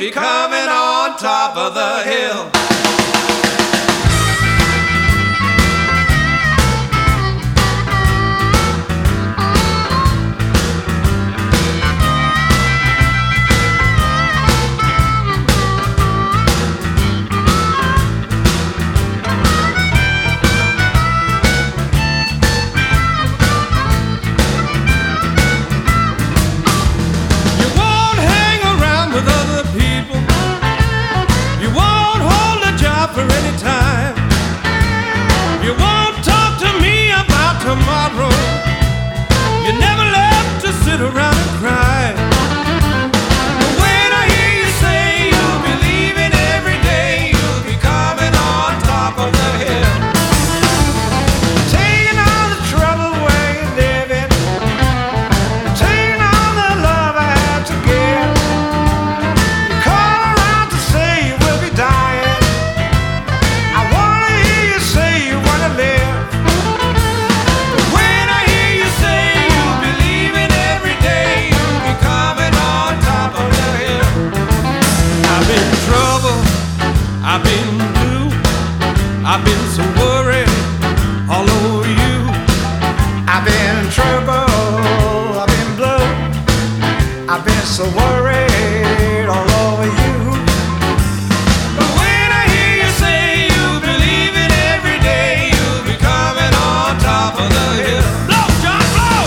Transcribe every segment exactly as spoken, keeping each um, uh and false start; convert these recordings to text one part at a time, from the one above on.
be coming on top of the hill. Tomorrow, you never left to sit around and cry. But when I hear you say you'll be leaving every day, you'll be coming on top of the hill, taking all the trouble where you're living, taking all the love I had to give. You call around to say you will be dying. I wanna hear you say you wanna live. I've been blue, I've been so worried all over you. I've been in trouble, I've been blue, I've been so worried all over you. But when I hear you say you'll be leaving every day, you'll be coming on top of the hill. Blow, John, blow!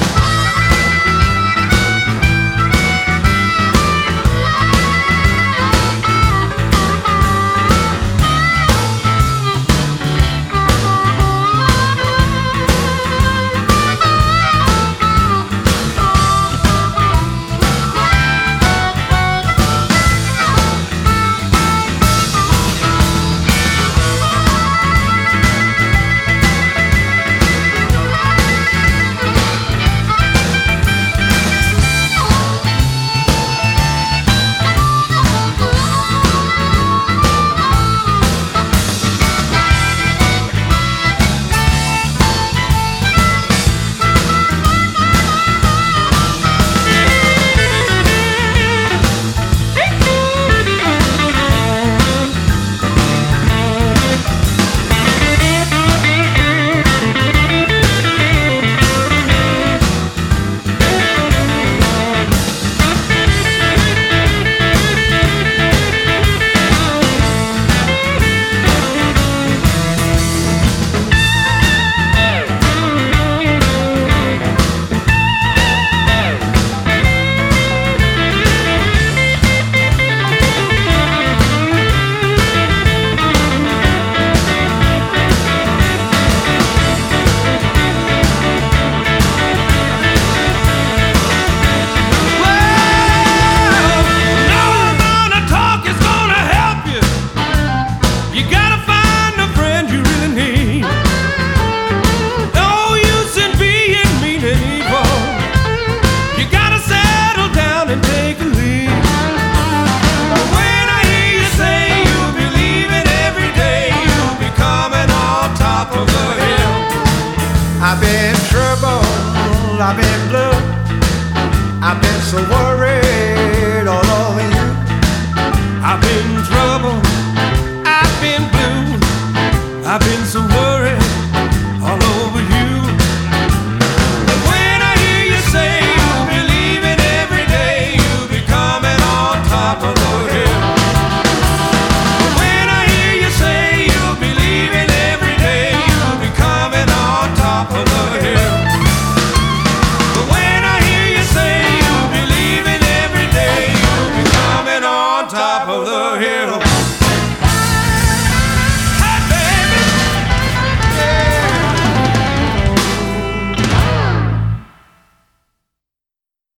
I've been in trouble, I've been blue, I've been so worried all over you. I've been in trouble, I've been blue, I've been so worried.